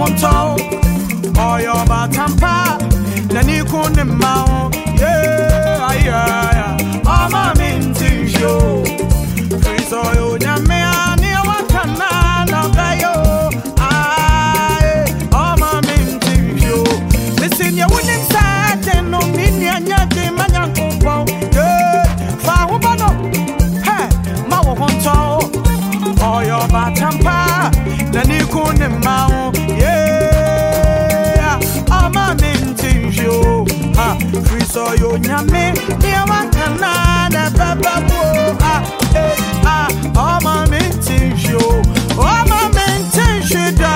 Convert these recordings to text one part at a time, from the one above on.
honto oyo batampa na ni kune mao yeah yeah ama minti show friso yo nyame ani wakana na bayo ai ama minti show listen you wouldn't say no minya nyade manyanko yeah fa hubano he ma wo honto oyo batampa na ni kune mao yeah ama minti show ha friso yo nyame ni wakana na baba mo ama minti show ama minti show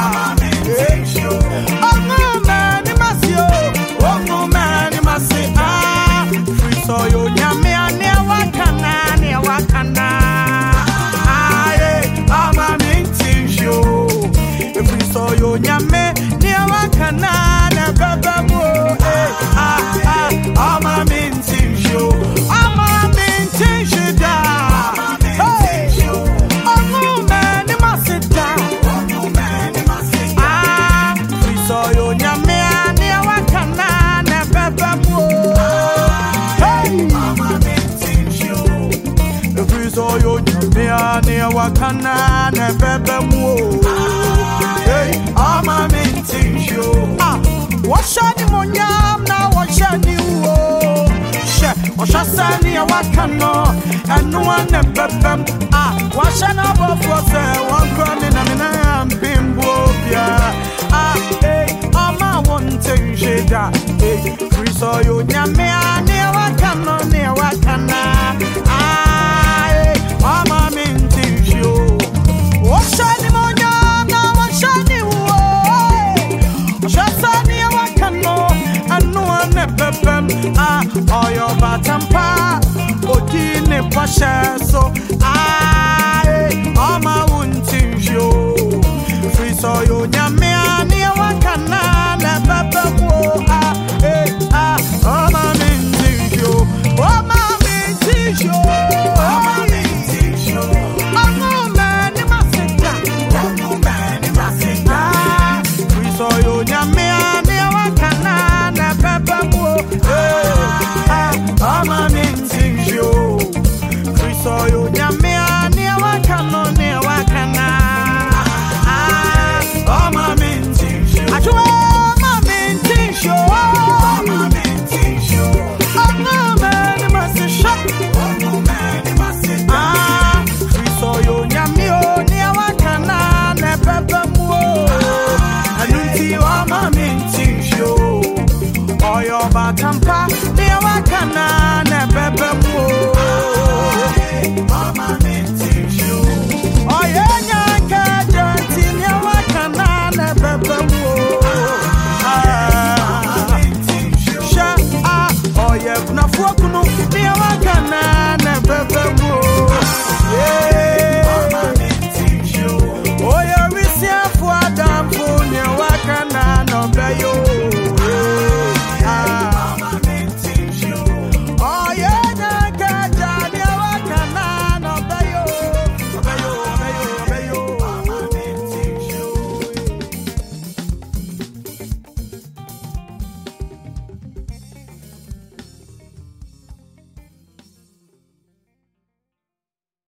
oh man masio oh man masio friso yo nyame ani wakana ama minti show friso yo nyame ni wakana na baba mo ama minti show ama minti show oh man masita friso yo nyame ani wakana na baba mo ama minti show friso yo nyame ani wakana na baba mo ama minti show washani monyam na washani wo she washasani wakano anwa na bebem washana bofo se wankwa na mina mbimbo bia ama wonte sheda friso yo nyame ani wakano ne wakana ama minti show washani monyam na washani wo washasani wakano anwa na bebem oyo batampa odine pasha so